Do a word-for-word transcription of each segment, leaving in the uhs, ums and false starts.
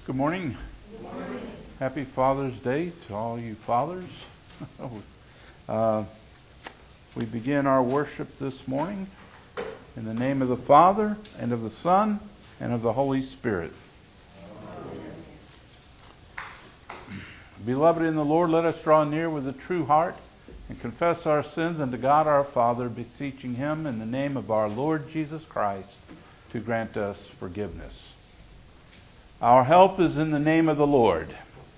Good morning. Good morning. Happy Father's Day to all you fathers. uh, we begin our worship this morning in the name of the Father, and of the Son, and of the Holy Spirit. Amen. Beloved in the Lord, let us draw near with a true heart and confess our sins unto God our Father, beseeching Him in the name of our Lord Jesus Christ to grant us forgiveness. Our help is in the name of the Lord.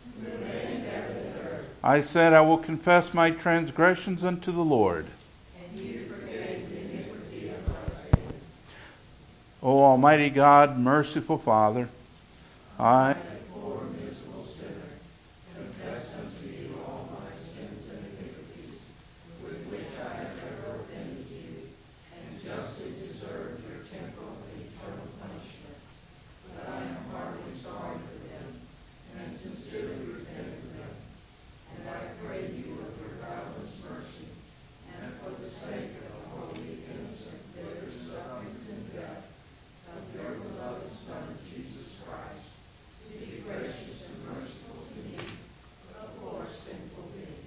I said, I will confess my transgressions unto the Lord. And you forgave the iniquity of my sin. O Almighty God, merciful Father, I, A poor miserable sinner, confess unto you all my sins and iniquities, with which I have ever offended you, and justly deserve your temporal and eternal punishment. But I am heartily sorry for them, and sincerely repent of them. And I pray you of your boundless mercy, and for the sake of the holy, innocent, bitter sufferings and death of your beloved Son, Jesus Christ, be gracious and merciful to me, a poor sinful being.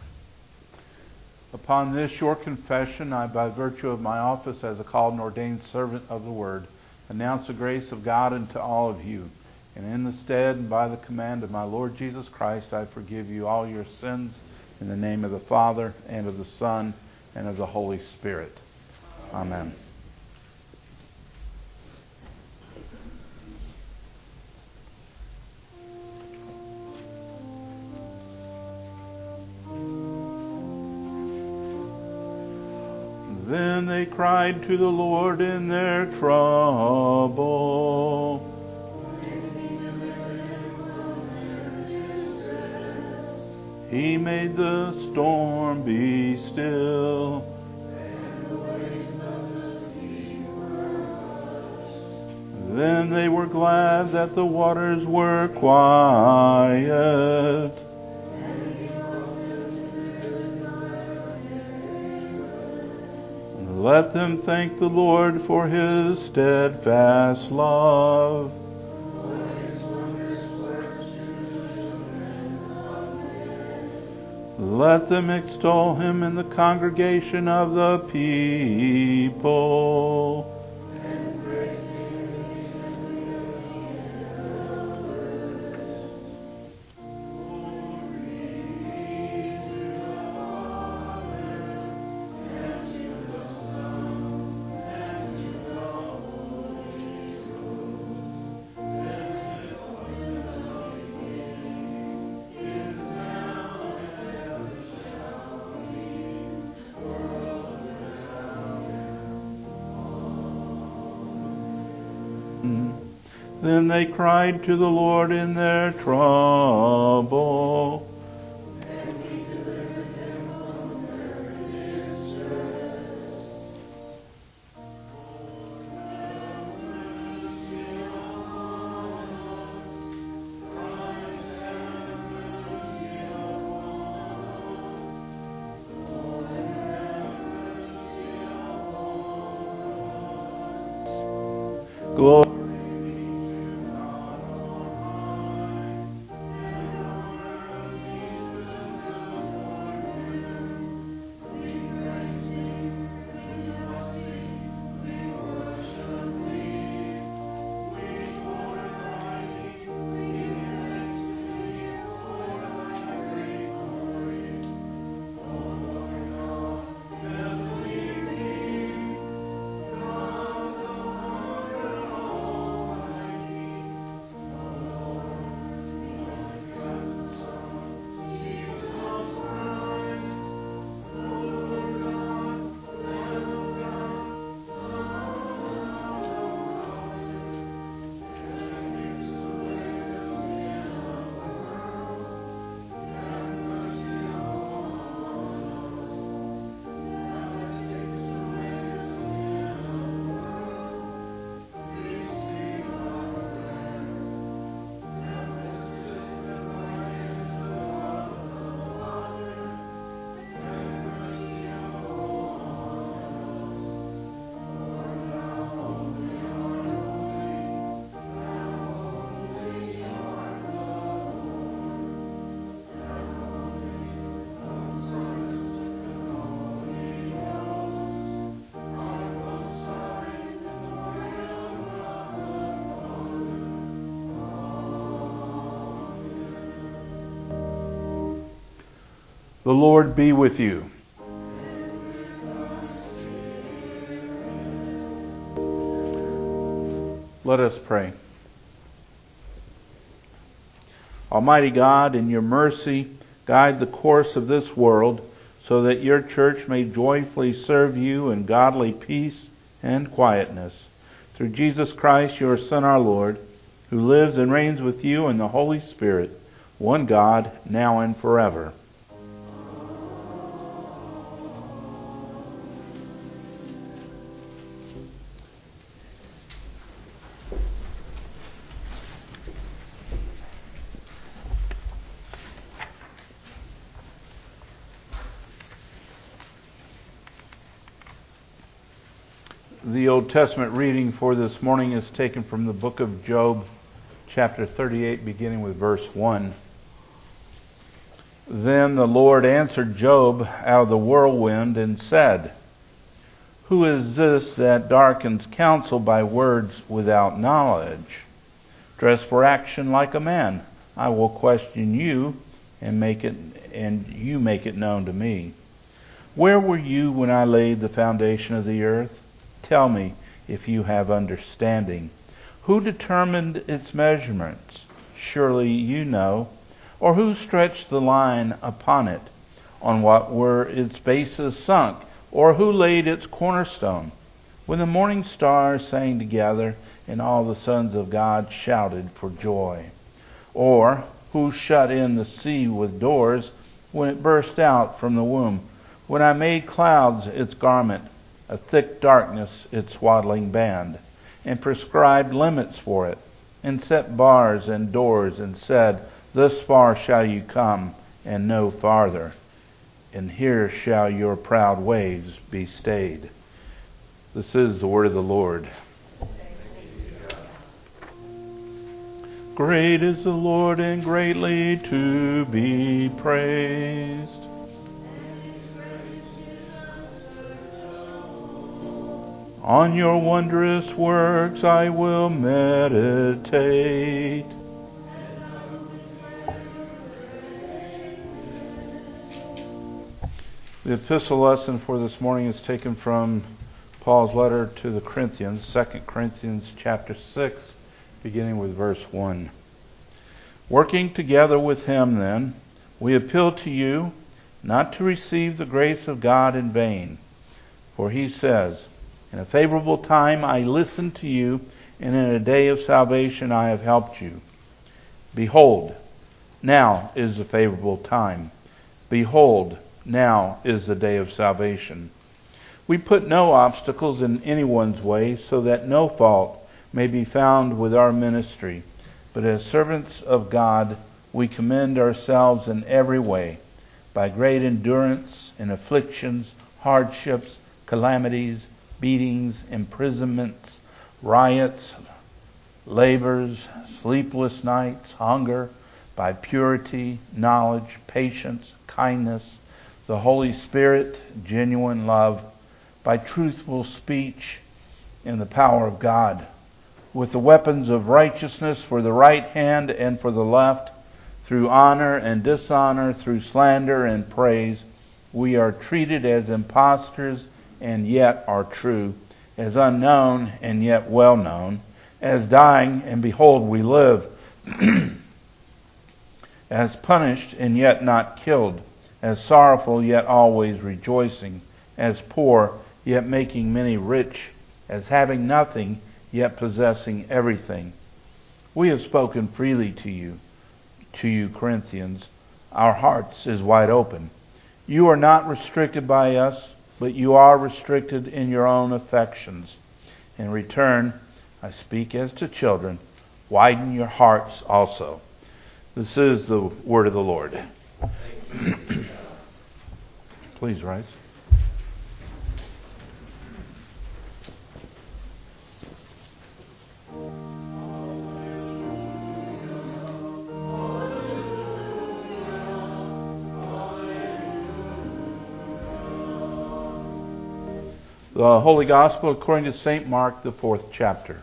upon this your confession, I, by virtue of my office as a called and ordained servant of the Word, announce the grace of God unto all of you. And in the stead and by the command of my Lord Jesus Christ, I forgive you all your sins in the name of the Father, and of the Son, and of the Holy Spirit. Amen. Then they cried to the Lord in their trouble. He made the storm be still. Then they were glad that the waters were quiet. Let them thank the Lord for His steadfast love. Let them extol Him in the congregation of the people. Then they cried to the Lord in their trouble. And He delivered them from their distress. Lord, have mercy on us. Christ, have mercy upon us. Lord, have mercy upon us. Glory. The Lord be with you. Let us pray. Almighty God, in your mercy, guide the course of this world so that your church may joyfully serve you in godly peace and quietness. Through Jesus Christ, your Son, our Lord, who lives and reigns with you in the Holy Spirit, one God, now and forever. The Old Testament reading for this morning is taken from the book of Job, chapter thirty-eight, beginning with verse one. Then the Lord answered Job out of the whirlwind and said, "Who is this that darkens counsel by words without knowledge? Dress for action like a man. I will question you and make it, and you make it known to me. Where were you when I laid the foundation of the earth? Tell me if you have understanding. Who determined its measurements? Surely you know. Or who stretched the line upon it? On what were its bases sunk? Or who laid its cornerstone? When the morning stars sang together, and all the sons of God shouted for joy. Or who shut in the sea with doors when it burst out from the womb? When I made clouds its garment, a thick darkness its swaddling band, and prescribed limits for it, and set bars and doors, and said, Thus far shall you come, and no farther, and here shall your proud waves be stayed." This is the word of the Lord. Great is the Lord, and greatly to be praised. On your wondrous works I will meditate. The epistle lesson for this morning is taken from Paul's letter to the Corinthians, Second Corinthians chapter six, beginning with verse one. Working together with him, then, we appeal to you not to receive the grace of God in vain. For he says, "In a favorable time I listened to you, and in a day of salvation I have helped you. Behold, now is the favorable time. Behold, now is the day of salvation." We put no obstacles in anyone's way, so that no fault may be found with our ministry. But as servants of God, we commend ourselves in every way, by great endurance in afflictions, hardships, calamities, beatings, imprisonments, riots, labors, sleepless nights, hunger, by purity, knowledge, patience, kindness, the Holy Spirit, genuine love, by truthful speech, and the power of God, with the weapons of righteousness for the right hand and for the left, through honor and dishonor, through slander and praise, we are treated as impostors and yet are true, as unknown and yet well known, as dying and behold we live, as punished and yet not killed, as sorrowful yet always rejoicing, as poor yet making many rich, as having nothing yet possessing everything. We have spoken freely to you, to you Corinthians. Our hearts is wide open. You are not restricted by us, but you are restricted in your own affections. In return, I speak as to children, widen your hearts also. This is the word of the Lord. Please rise. The Holy Gospel according to Saint Mark, the fourth chapter.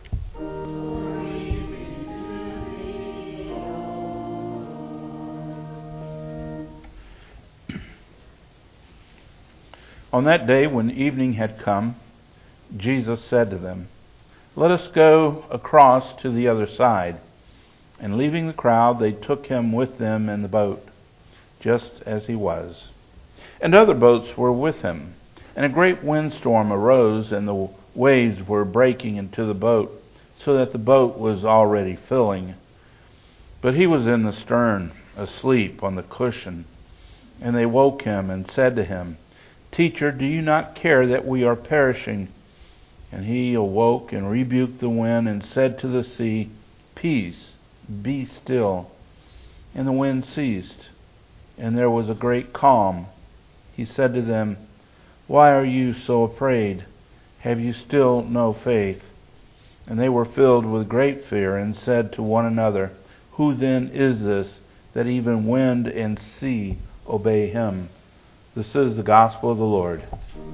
On that day, when evening had come, Jesus said to them, "Let us go across to the other side." And leaving the crowd, they took him with them in the boat, just as he was. And other boats were with him. And a great windstorm arose, and the waves were breaking into the boat, so that the boat was already filling. But he was in the stern, asleep on the cushion. And they woke him and said to him, "Teacher, do you not care that we are perishing?" And he awoke and rebuked the wind and said to the sea, "Peace, be still." And the wind ceased, and there was a great calm. He said to them, "Why are you so afraid? Have you still no faith?" And they were filled with great fear and said to one another, "Who then is this, that even wind and sea obey him?" This is the gospel of the Lord.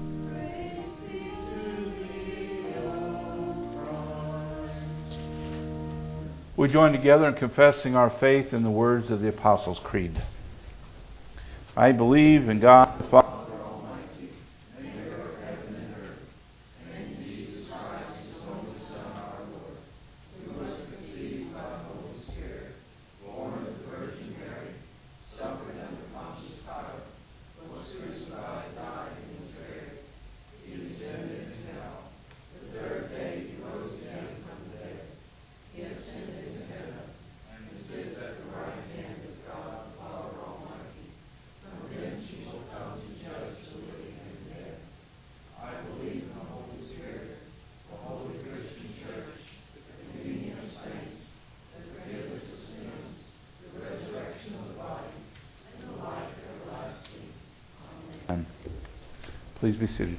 We join together in confessing our faith in the words of the Apostles' Creed. I believe in God the Father Almighty, maker of heaven and earth, and in Jesus Christ, his only Son, our Lord, who was conceived by the Holy Spirit, born of the Virgin Mary, suffered under Pontius Pilate, was crucified, died, and was buried. He descended into hell. The third day he rose again from the dead. He ascended into heaven, and sits at the right hand of God the Father Almighty. From thence he will come to judge the living and the dead. I believe in the Holy Spirit, the holy Christian Church, the communion of saints, the forgiveness of sins, the resurrection of the body, and the life everlasting. Amen. Please be seated.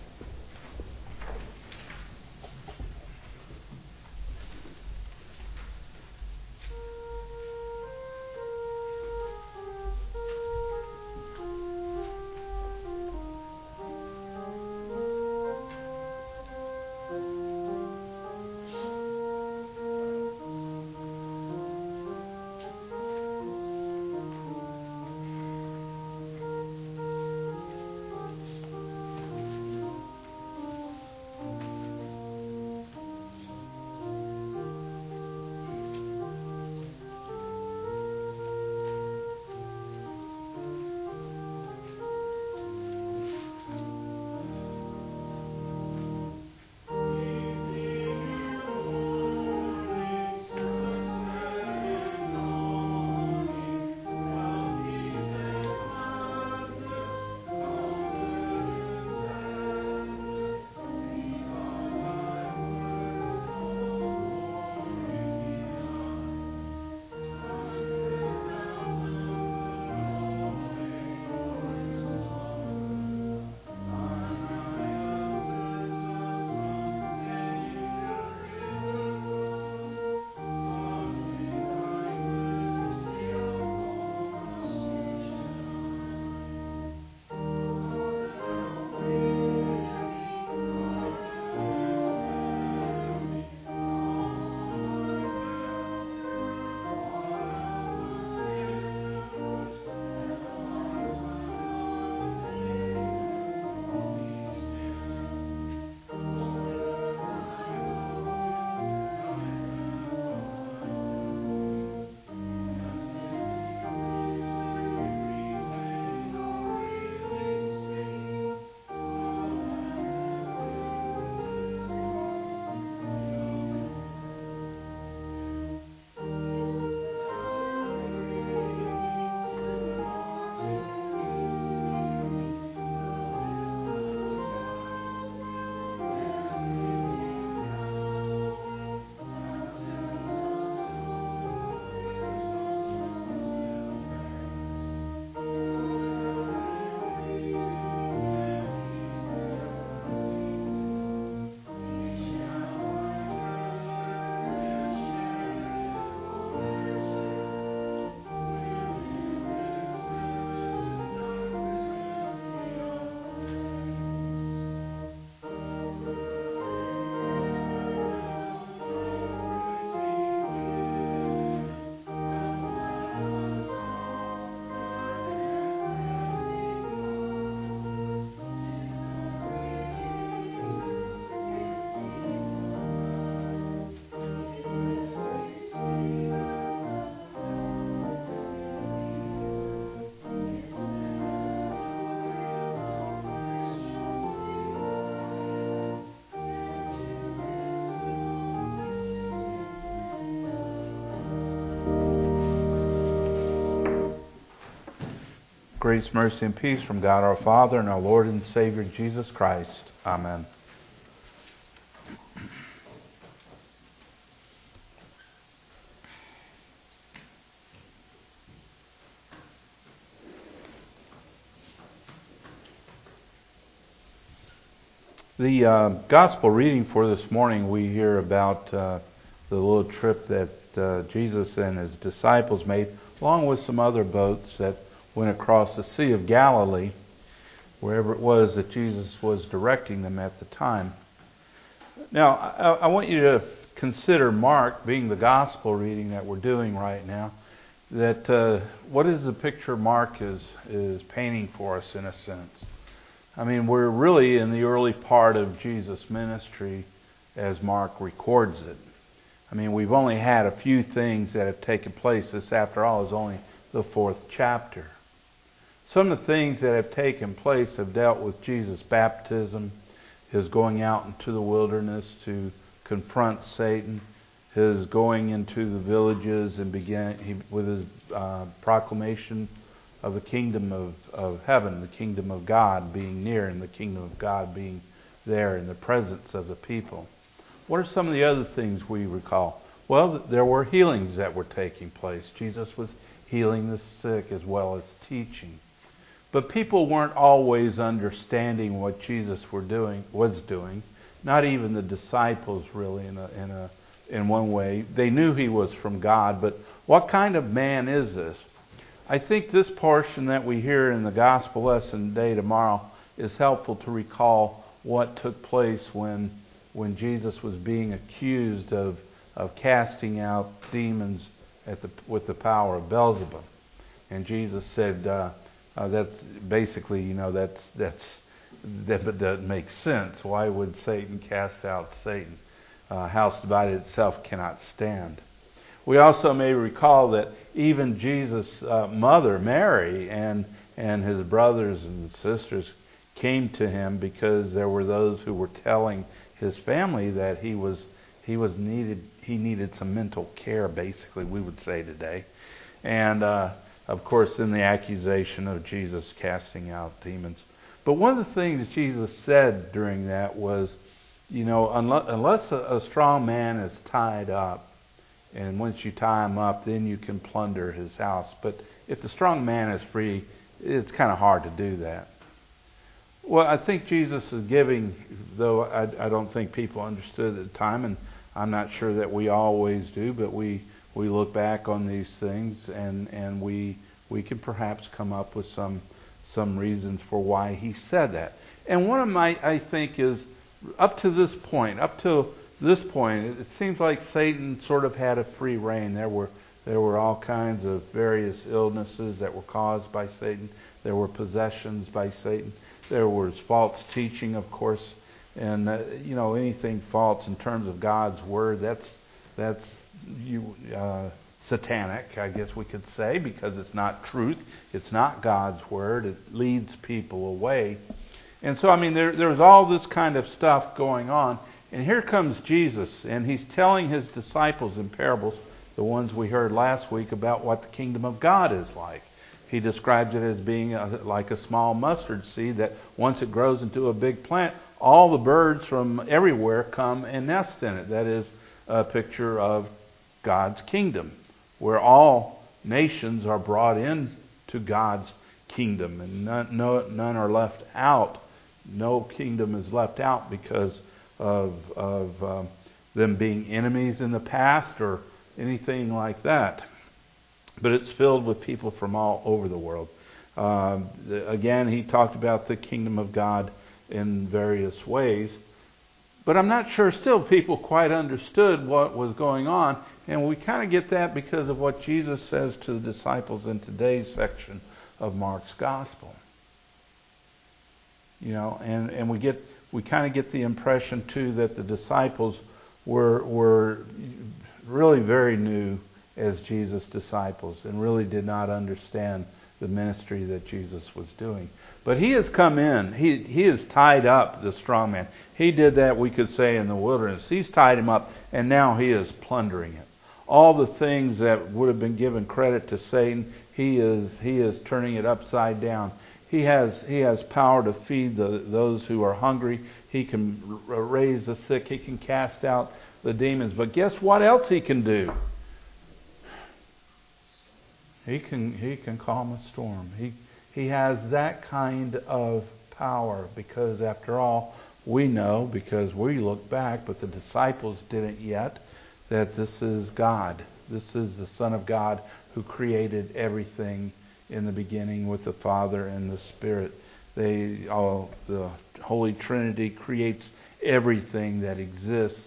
Grace, mercy, and peace from God our Father and our Lord and Savior Jesus Christ. Amen. The uh, gospel reading for this morning, we hear about uh, the little trip that uh, Jesus and his disciples made, along with some other boats that went across the Sea of Galilee, wherever it was that Jesus was directing them at the time. Now, I, I want you to consider Mark being the gospel reading that we're doing right now. That uh, what is the picture Mark is is painting for us in a sense? I mean, we're really in the early part of Jesus' ministry as Mark records it. I mean, we've only had a few things that have taken place. This, after all, is only the fourth chapter. Some of the things that have taken place have dealt with Jesus' baptism, his going out into the wilderness to confront Satan, his going into the villages and began he, with his uh, proclamation of the kingdom of, of heaven, the kingdom of God being near, and the kingdom of God being there in the presence of the people. What are some of the other things we recall? Well, there were healings that were taking place. Jesus was healing the sick as well as teaching. But people weren't always understanding what Jesus were doing, was doing. Not even the disciples, really, in a, in a, in one way. They knew he was from God, but what kind of man is this? I think this portion that we hear in the gospel lesson today, tomorrow, is helpful to recall what took place when when Jesus was being accused of of casting out demons at the with the power of Beelzebub, and Jesus said uh, uh, that's basically, you know, that's that's that doesn't make sense. Why would Satan cast out Satan? Uh, house divided itself cannot stand. We also may recall that even Jesus' uh, mother, Mary, and and his brothers and sisters came to him because there were those who were telling his family that he was he was needed he needed some mental care, basically, we would say today. And uh, of course, then the accusation of Jesus casting out demons. But one of the things that Jesus said during that was, you know, unless, unless a, a strong man is tied up, and once you tie him up, then you can plunder his house. But if the strong man is free, it's kind of hard to do that. Well, I think Jesus is giving, though I, I don't think people understood at the time, and I'm not sure that we always do, but we, we look back on these things and, and we we can perhaps come up with some some reasons for why he said that. And one of my, I think, is up to this point, up to this point, it seems like Satan sort of had a free rein. There were there were all kinds of various illnesses that were caused by Satan. There were possessions by Satan. There was false teaching, of course, and uh, you know, anything false in terms of God's word, that's that's you uh, satanic, I guess we could say, because it's not truth. It's not God's word. It leads people away. And so, I mean, there there's all this kind of stuff going on. And here comes Jesus, and he's telling his disciples in parables, the ones we heard last week, about what the kingdom of God is like. He describes it as being a, like a small mustard seed that once it grows into a big plant, all the birds from everywhere come and nest in it. That is a picture of God's kingdom, where all nations are brought into God's kingdom, and none, no, none are left out. No kingdom is left out because of, of um, them being enemies in the past or anything like that. But it's filled with people from all over the world. Um, the, again, he talked about the kingdom of God in various ways. But I'm not sure still people quite understood what was going on. And we kind of get that because of what Jesus says to the disciples in today's section of Mark's Gospel. You know, and, and we get we kind of get the impression too that the disciples were were really very new as Jesus' disciples and really did not understand the ministry that Jesus was doing. But he has come in. He he has tied up the strong man. He did that, we could say, in the wilderness. He's tied him up, and now he is plundering it. All the things that would have been given credit to Satan, he He is He is turning it upside down. He has He has power to feed the, those who are hungry. He can r- raise the sick. He can cast out the demons. But guess what else He can do? He can He can calm a storm. He He has that kind of power, because after all, we know, because we look back, but the disciples didn't yet, that this is God. This is the Son of God who created everything in the beginning with the Father and the Spirit. They all the Holy Trinity creates everything that exists.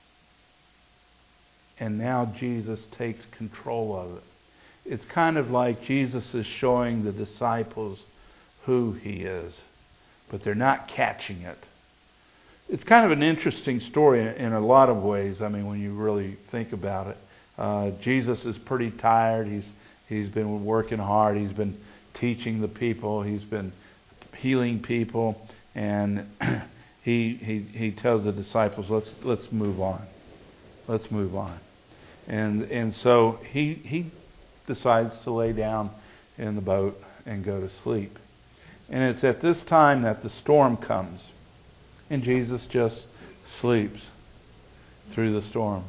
And now Jesus takes control of it. It's kind of like Jesus is showing the disciples who He is, but they're not catching it. It's kind of an interesting story in a lot of ways. I mean, when you really think about it, uh, Jesus is pretty tired. He's he's been working hard. He's been teaching the people. He's been healing people, and he he he tells the disciples, "Let's let's move on. Let's move on." And and so he he decides to lay down in the boat and go to sleep. And it's at this time that the storm comes. And Jesus just sleeps through the storm.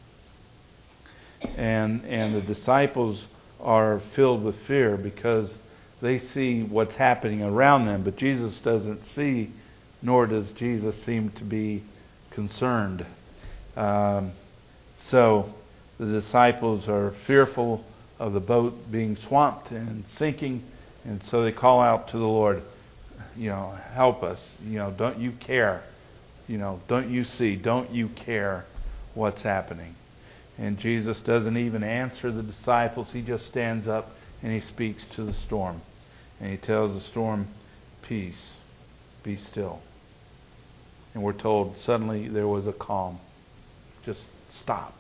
And and the disciples are filled with fear because they see what's happening around them, but Jesus doesn't see, nor does Jesus seem to be concerned. Um, so the disciples are fearful of the boat being swamped and sinking, and so they call out to the Lord, you know, help us. You know, don't you care? You know, don't you see? Don't you care what's happening? And Jesus doesn't even answer the disciples. He just stands up and He speaks to the storm. And He tells the storm, peace, be still. And we're told suddenly there was a calm. Just stopped.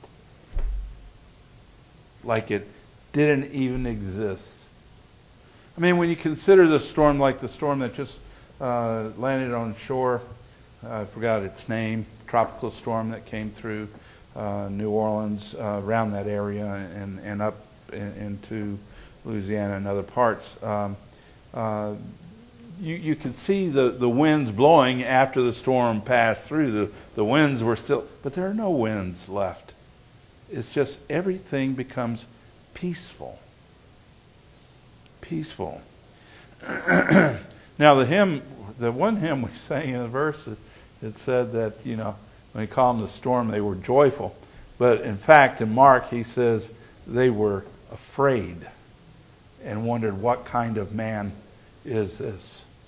Like it didn't even exist. I mean, when you consider the storm like the storm that just uh, landed on shore, uh, I forgot its name, tropical storm that came through uh, New Orleans, uh, around that area, and, and up in, into Louisiana and other parts. Um, uh, you, you could see the, the winds blowing after the storm passed through. The, the winds were still, but there are no winds left. It's just everything becomes peaceful. Peaceful. Now the hymn, the one hymn we sang in the verse, it, it said that, you know, when He calmed the storm, they were joyful. But in fact, in Mark, he says they were afraid and wondered, what kind of man is this?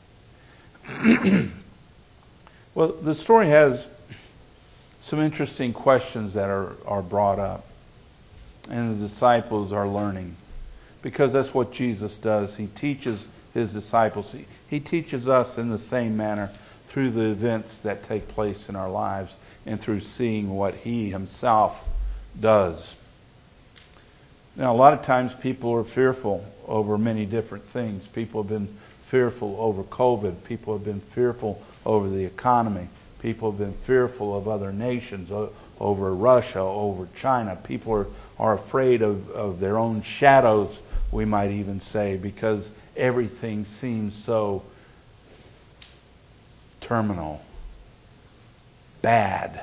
Well, the story has some interesting questions that are, are brought up. And the disciples are learning. Because that's what Jesus does. He teaches His disciples. He, he teaches us in the same manner through the events that take place in our lives and through seeing what He Himself does. Now, a lot of times people are fearful over many different things. People have been fearful over COVID. People have been fearful over the economy. People have been fearful of other nations, over Russia, over China. People are, are afraid of, of their own shadows, we might even say, because everything seems so terminal, bad.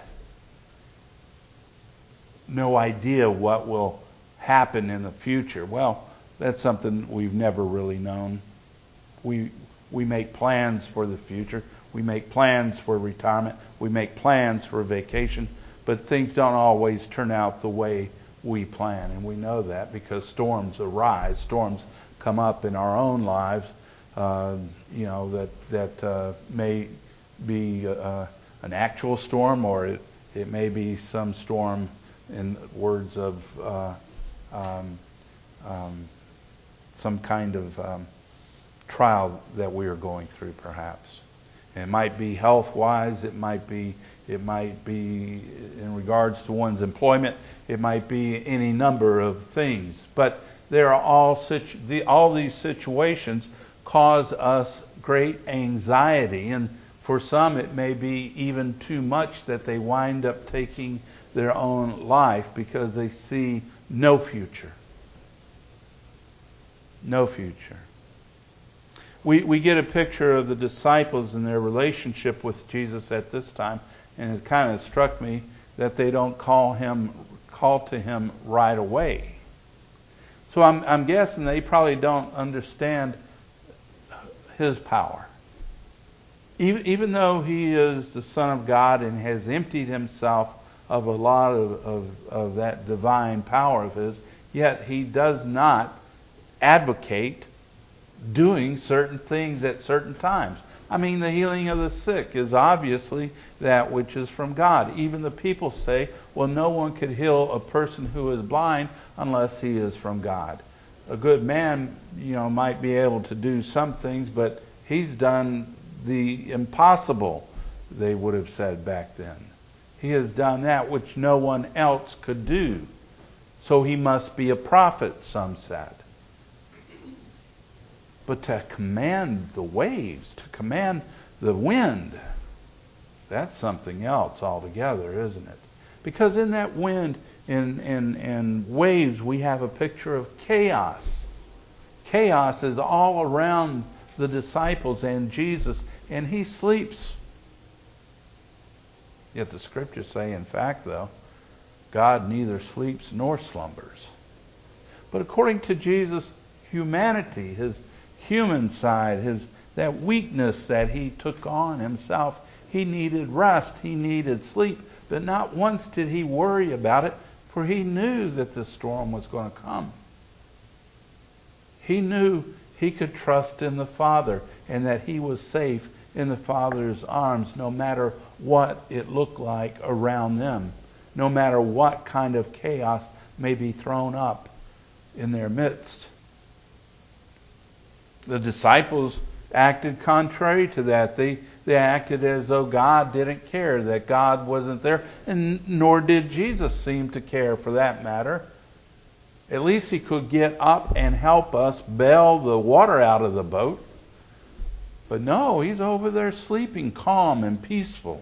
No idea what will happen in the future. Well, that's something we've never really known. We we make plans for the future. We make plans for retirement. We make plans for vacation. But things don't always turn out the way we plan. And we know that because storms arise. Storms come up in our own lives, uh, you know, that, that uh, may be uh, an actual storm, or it, it may be some storm in words of uh, um, um, some kind of um, trial that we are going through, perhaps. And it might be health-wise. It might be it might be in regards to one's employment. It might be any number of things. But there are all situ- the, all these situations cause us great anxiety, and for some it may be even too much that they wind up taking their own life because they see no future. No future. We we get a picture of the disciples and their relationship with Jesus at this time, and it kind of struck me that they don't call him call to him right away. So I'm I'm guessing they probably don't understand his power. Even even though he is the Son of God and has emptied himself of a lot of, of, of that divine power of his, yet he does not advocate doing certain things at certain times. I mean, the healing of the sick is obviously that which is from God. Even the people say, well, no one could heal a person who is blind unless he is from God. A good man, you know, might be able to do some things, but he's done the impossible, they would have said back then. He has done that which no one else could do. So he must be a prophet, some said. But to command the waves, to command the wind, that's something else altogether, isn't it? Because in that wind and, and, and waves, we have a picture of chaos. Chaos is all around the disciples and Jesus, and he sleeps. Yet the Scriptures say, in fact, though, God neither sleeps nor slumbers. But according to Jesus' humanity, his human side, his that weakness that he took on himself, he needed rest, he needed sleep. But not once did he worry about it, for he knew that the storm was going to come. He knew he could trust in the Father and that he was safe in the Father's arms no matter what it looked like around them, no matter what kind of chaos may be thrown up in their midst. The disciples acted contrary to that. They they acted as though God didn't care, that God wasn't there, and nor did Jesus seem to care for that matter. At least he could get up and help us bail the water out of the boat. But no, he's over there sleeping calm and peaceful.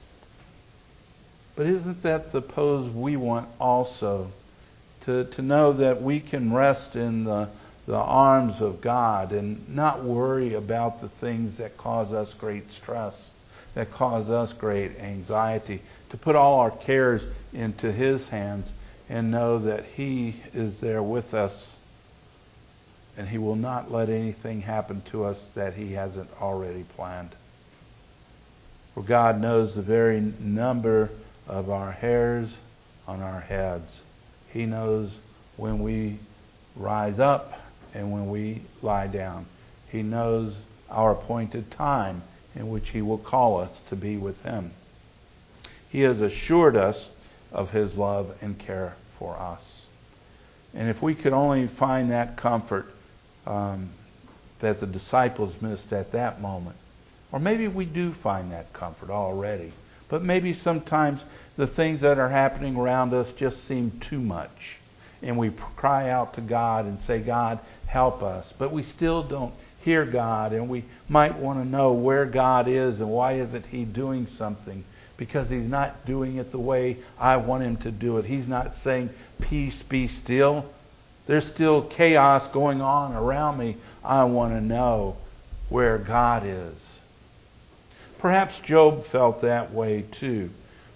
But isn't that the pose we want also? To, to know that we can rest in the, the arms of God and not worry about the things that cause us great stress, that cause us great anxiety. To put all our cares into his hands and know that he is there with us, and he will not let anything happen to us that he hasn't already planned. For God knows the very number of our hairs on our heads. He knows when we rise up and when we lie down. He knows our appointed time in which he will call us to be with him. He has assured us of his love and care for us. And if we could only find that comfort um, that the disciples missed at that moment, or maybe we do find that comfort already, but maybe sometimes the things that are happening around us just seem too much, and we cry out to God and say, God, help us, but we still don't hear God, and we might want to know where God is and why isn't he doing something. Because he's not doing it the way I want him to do it. He's not saying, peace, be still. There's still chaos going on around me. I want to know where God is. Perhaps Job felt that way too.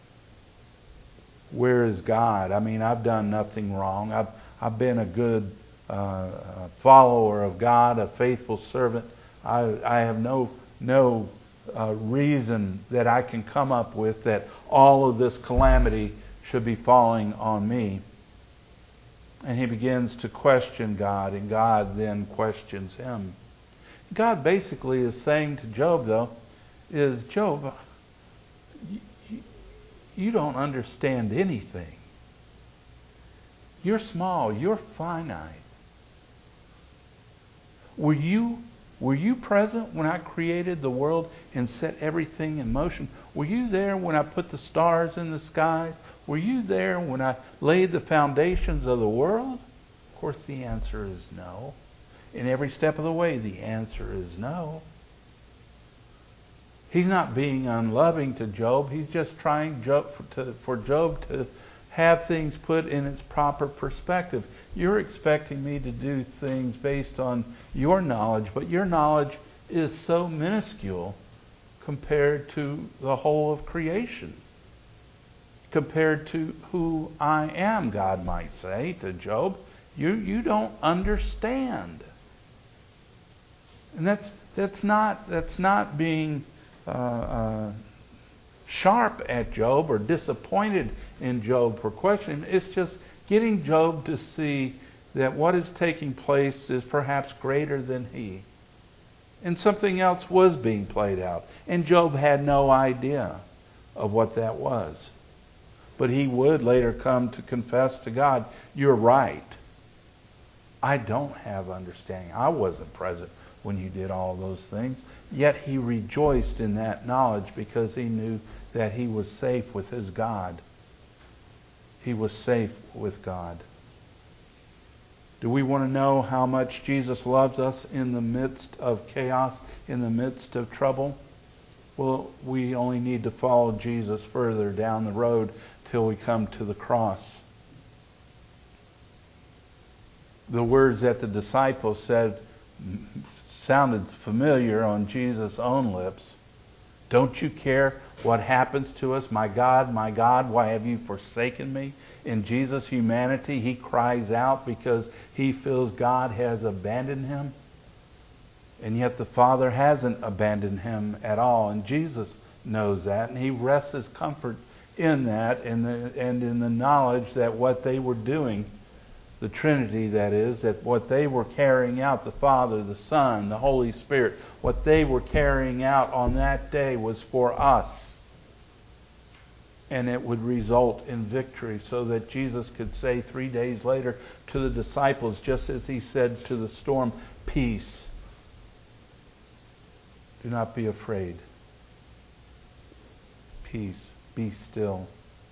Where is God? I mean, I've done nothing wrong. I've, I've been a good uh, follower of God, a faithful servant. I, I have no no... Uh, reason that I can come up with that all of this calamity should be falling on me. And he begins to question God, and God then questions him. God basically is saying to Job, though, is, Job, you, you don't understand anything. You're small. You're finite. Were you Were you present when I created the world and set everything in motion? Were you there when I put the stars in the skies? Were you there when I laid the foundations of the world? Of course, the answer is no. In every step of the way, the answer is no. He's not being unloving to Job. He's just trying Job to, for Job to have things put in its proper perspective. You're expecting me to do things based on your knowledge, but your knowledge is so minuscule compared to the whole of creation. Compared to who I am, God might say to Job. You you don't understand. And that's that's not that's not being uh, uh, sharp at Job or disappointed in Job for questioning. It's just getting Job to see that what is taking place is perhaps greater than he. And something else was being played out. And Job had no idea of what that was. But he would later come to confess to God, you're right. I don't have understanding. I wasn't present when you did all those things. Yet he rejoiced in that knowledge because he knew that he was safe with his God. He was safe with God. Do we want to know how much Jesus loves us in the midst of chaos, in the midst of trouble? Well, we only need to follow Jesus further down the road till we come to the cross. The words that the disciples said sounded familiar on Jesus' own lips. Don't you care what happens to us? My God, my God, why have you forsaken me? In Jesus' humanity, he cries out because he feels God has abandoned him. And yet the Father hasn't abandoned him at all. And Jesus knows that. And he rests his comfort in that and, the, and in the knowledge that what they were doing, the Trinity that is, that what they were carrying out, the Father, the Son, the Holy Spirit, what they were carrying out on that day was for us. And it would result in victory so that Jesus could say three days later to the disciples, just as he said to the storm, peace. Do not be afraid. Peace. Be still.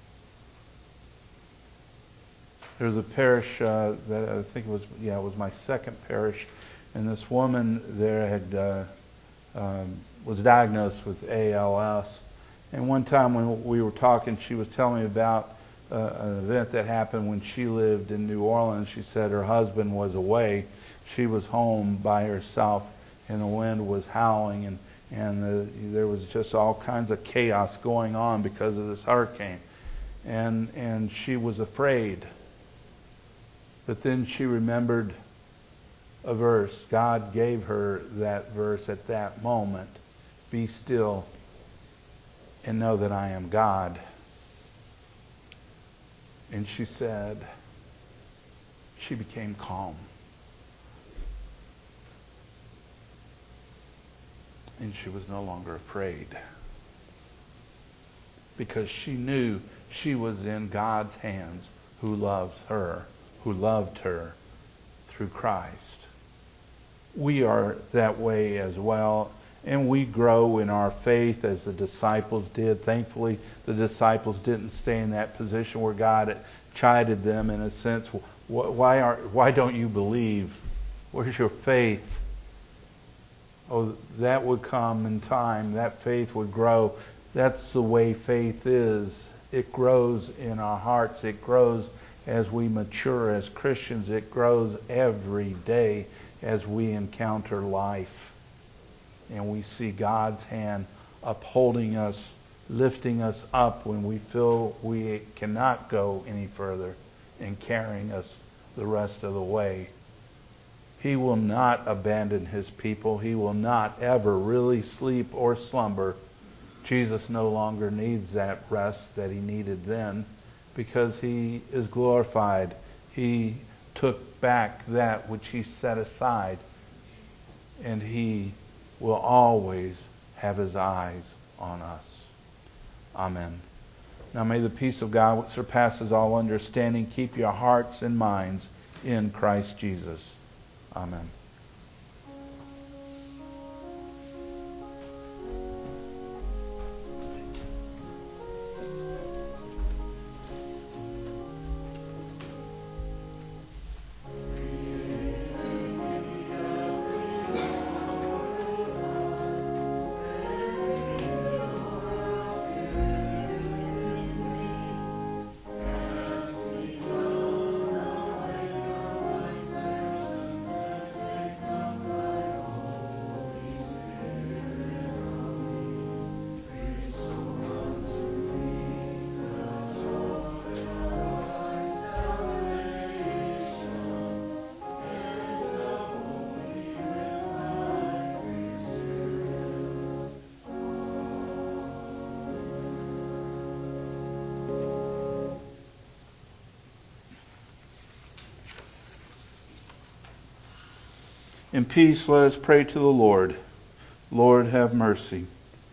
There was a parish uh, that I think it was, yeah, it was my second parish, and this woman there had uh, um, was diagnosed with A L S. And one time when we were talking, she was telling me about uh, an event that happened when she lived in New Orleans. She said her husband was away. She was home by herself, and the wind was howling, and, and the, there was just all kinds of chaos going on because of this hurricane. And, and she was afraid. But then she remembered a verse. God gave her that verse at that moment. Be still and know that I am God. And she said, she became calm. And she was no longer afraid. Because she knew she was in God's hands, who loves her, who loved her through Christ. We are that way as well. And we grow in our faith as the disciples did. Thankfully, the disciples didn't stay in that position where God chided them in a sense. Why are, why don't you believe? Where's your faith? Oh, that would come in time. That faith would grow. That's the way faith is. It grows in our hearts. It grows as we mature as Christians. It grows every day as we encounter life. And we see God's hand upholding us, lifting us up when we feel we cannot go any further, and carrying us the rest of the way. He will not abandon his people. He will not ever really sleep or slumber. Jesus no longer needs that rest that he needed then because he is glorified. He took back that which he set aside, and he will always have his eyes on us. Amen. Now may the peace of God, which surpasses all understanding, keep your hearts and minds in Christ Jesus. Amen. In peace let us pray to the Lord. Lord, have mercy.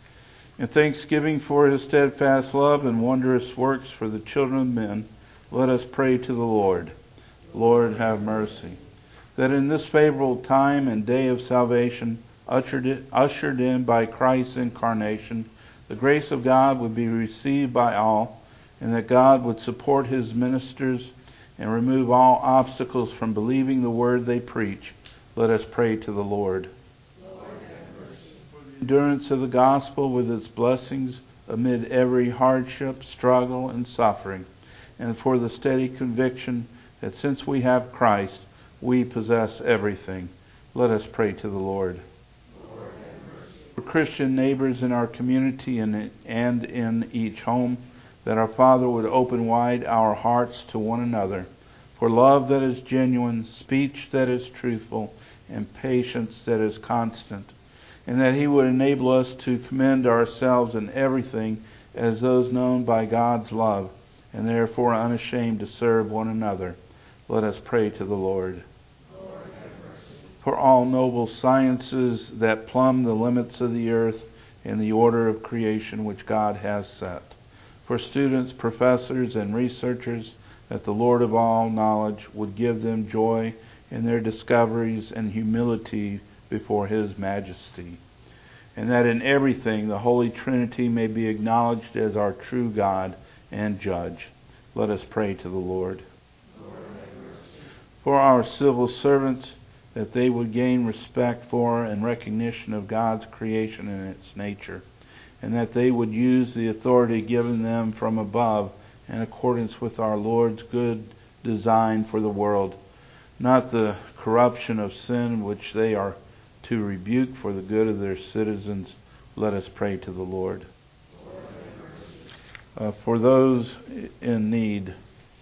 In thanksgiving for his steadfast love and wondrous works for the children of men, let us pray to the Lord. Lord, have mercy. That in this favorable time and day of salvation, ushered ushered in by Christ's incarnation, the grace of God would be received by all, and that God would support his ministers and remove all obstacles from believing the word they preach, let us pray to the Lord. Lord, have mercy. For the endurance of the gospel with its blessings amid every hardship, struggle, and suffering, and for the steady conviction that since we have Christ, we possess everything, let us pray to the Lord. Lord, have mercy. For Christian neighbors in our community and and in each home, that our Father would open wide our hearts to one another, for love that is genuine, speech that is truthful, and patience that is constant, and that he would enable us to commend ourselves in everything as those known by God's love, and therefore unashamed to serve one another. Let us pray to the Lord. Lord, have mercy. For all noble sciences that plumb the limits of the earth and the order of creation which God has set. For students, professors, and researchers, that the Lord of all knowledge would give them joy in their discoveries and humility before his majesty. And that in everything the Holy Trinity may be acknowledged as our true God and Judge. Let us pray to the Lord. Lord, have mercy. For our civil servants, that they would gain respect for and recognition of God's creation and its nature, and that they would use the authority given them from above in accordance with our Lord's good design for the world, not the corruption of sin which they are to rebuke for the good of their citizens. Let us pray to the Lord. Lord, have mercy. Uh, for those in need,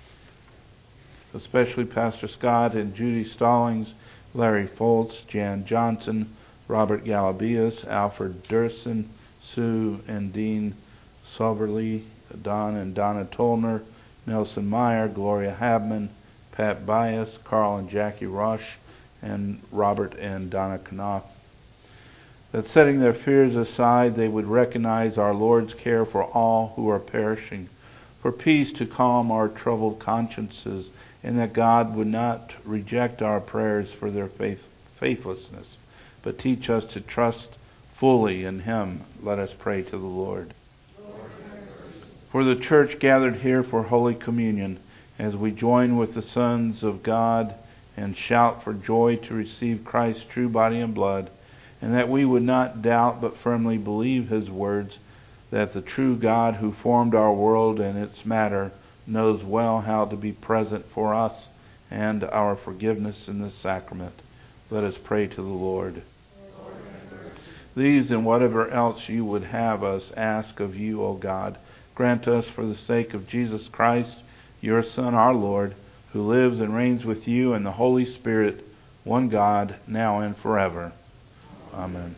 especially Pastor Scott and Judy Stallings, Larry Foltz, Jan Johnson, Robert Galabias, Alfred Durson, Sue and Dean Soberly, Don and Donna Tolner, Nelson Meyer, Gloria Habman, Pat Bias, Carl and Jackie Rush, and Robert and Donna Knopf. That setting their fears aside, they would recognize our Lord's care for all who are perishing, for peace to calm our troubled consciences, and that God would not reject our prayers for their faith, faithlessness, but teach us to trust fully in him. Let us pray to the Lord. Lord, have mercy. For the church gathered here for Holy Communion, as we join with the sons of God and shout for joy to receive Christ's true body and blood, and that we would not doubt but firmly believe his words, that the true God who formed our world and its matter knows well how to be present for us and our forgiveness in this sacrament. Let us pray to the Lord. Lord, have mercy. These and whatever else you would have us ask of you, O God, grant us for the sake of Jesus Christ, your Son, our Lord, who lives and reigns with you and the Holy Spirit, one God, now and forever. Amen.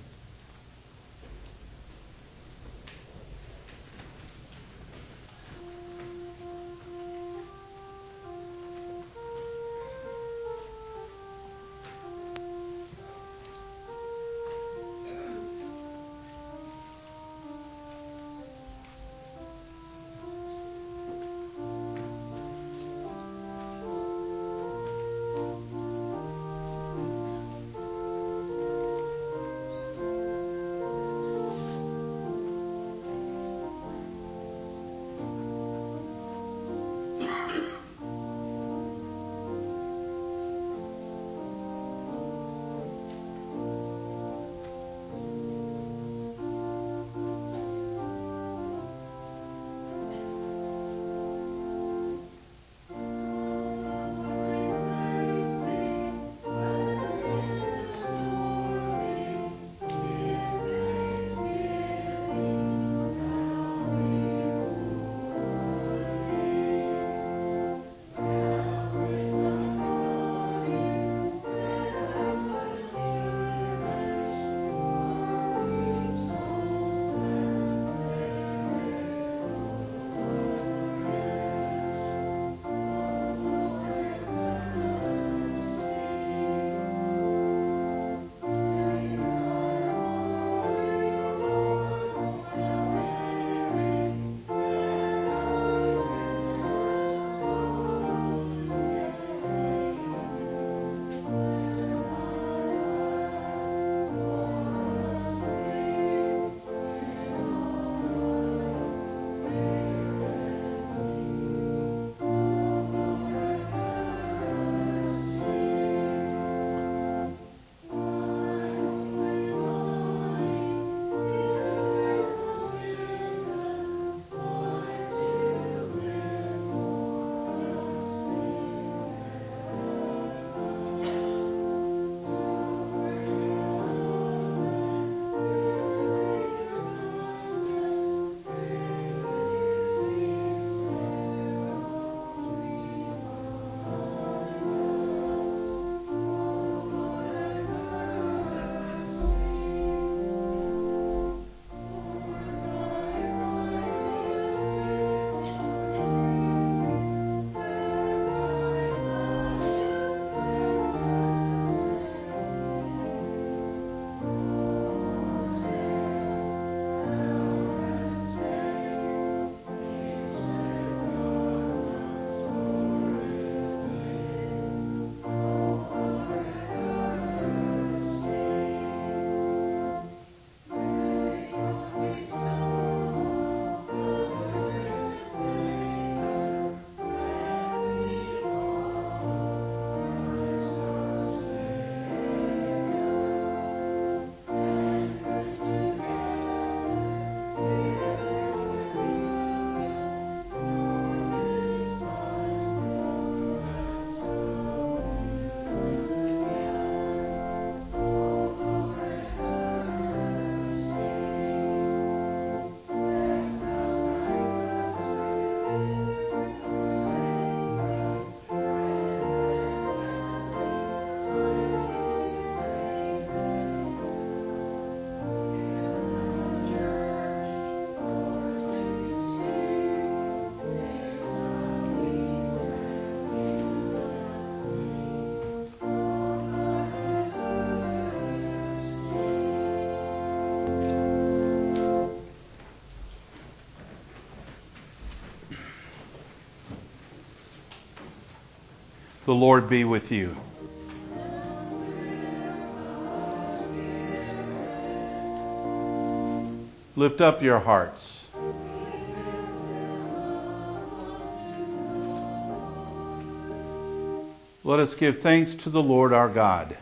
The Lord be with you. Lift up your hearts. Let us give thanks to the Lord our God.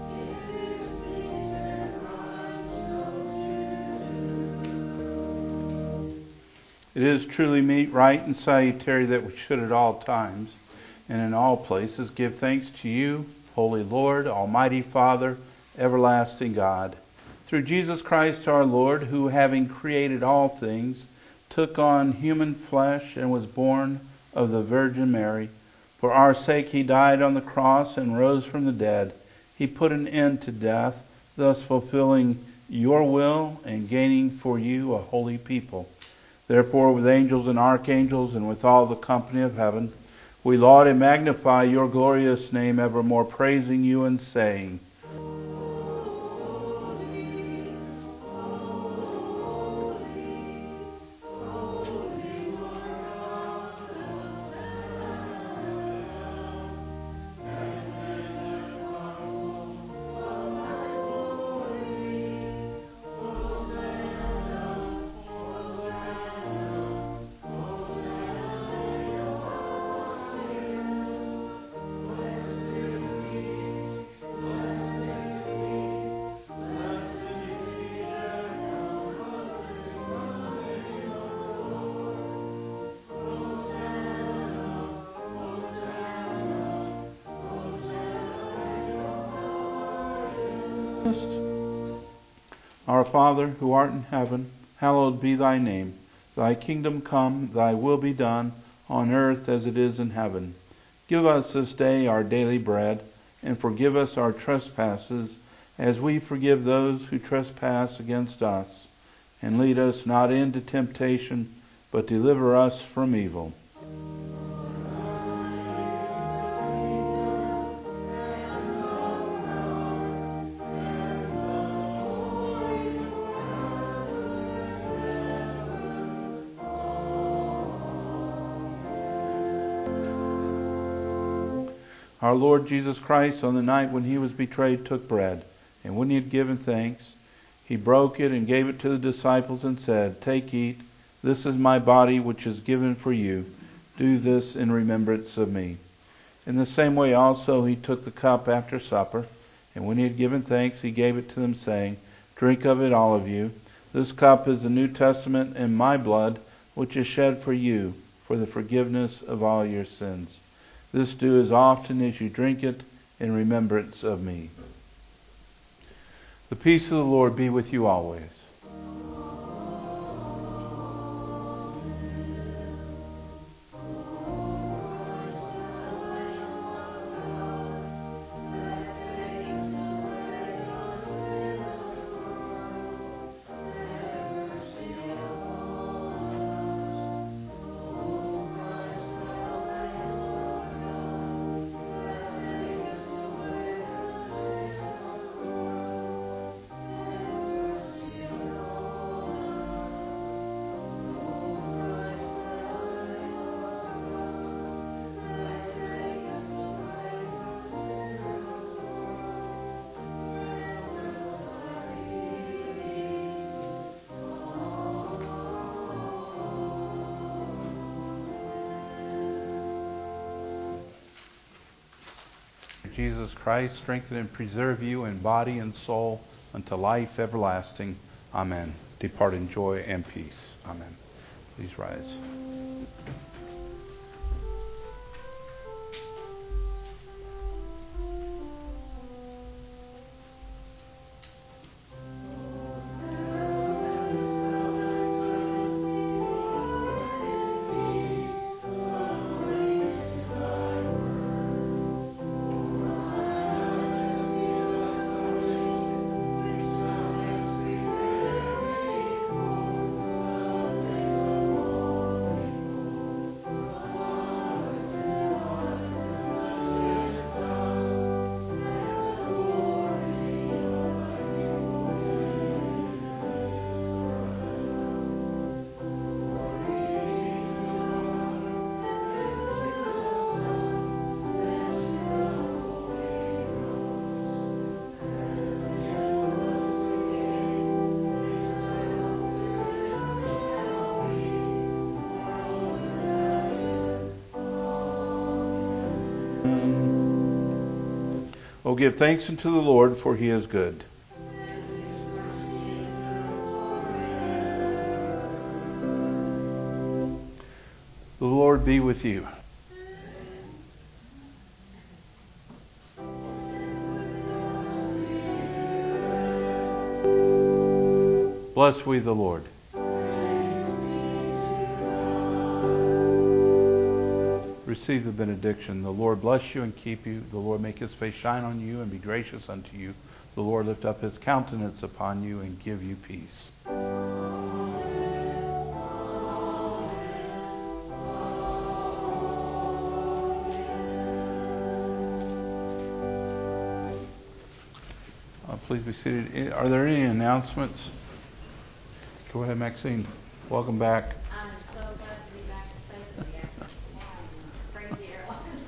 It is truly meet, right, and salutary that we should at all times and in all places give thanks to you, Holy Lord, Almighty Father, everlasting God, through Jesus Christ our Lord, who, having created all things, took on human flesh and was born of the Virgin Mary. For our sake he died on the cross and rose from the dead. He put an end to death, thus fulfilling your will and gaining for you a holy people. Therefore, with angels and archangels and with all the company of heaven, we laud and magnify your glorious name, evermore praising you and saying, Our Father, who art in heaven, hallowed be thy name. Thy kingdom come, thy will be done, on earth as it is in heaven. Give us this day our daily bread, and forgive us our trespasses, as we forgive those who trespass against us. And lead us not into temptation, but deliver us from evil. Our Lord Jesus Christ, on the night when he was betrayed, took bread, and when he had given thanks, he broke it and gave it to the disciples and said, Take, eat, this is my body which is given for you. Do this in remembrance of me. In the same way also he took the cup after supper, and when he had given thanks, he gave it to them, saying, Drink of it, all of you. This cup is the New Testament in my blood, which is shed for you, for the forgiveness of all your sins. This do as often as you drink it in remembrance of me. The peace of the Lord be with you always. Jesus Christ, strengthen and preserve you in body and soul unto life everlasting. Amen. Depart in joy and peace. Amen. Please rise. Oh, give thanks unto the Lord, for He is good. The Lord be with you. Bless we the Lord. Receive the benediction. The Lord bless you and keep you. The Lord make His face shine on you and be gracious unto you. The Lord lift up His countenance upon you and give you peace. Uh, please be seated. Are there any announcements? Go ahead, Maxine. Welcome back. I'm so glad to be back safely after crazy airlines.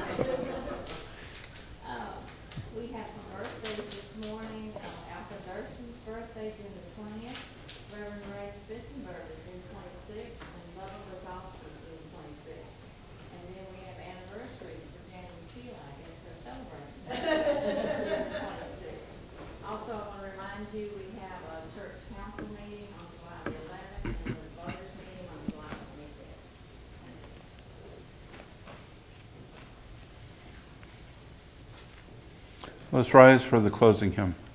uh, we have some birthdays this morning. Uh, Alfred Durson's birthday, June the twentieth. Reverend Ray Spitzenberg is June twenty-sixth. And Bubba Rosales is June twenty-sixth. And then we have anniversaries for Jan and Sheila. I guess they're celebrating. June twenty-sixth. Also, I want to remind you we have a church council meeting on July the eleventh and the voters meeting on July twenty-fifth. Let's rise for the closing hymn.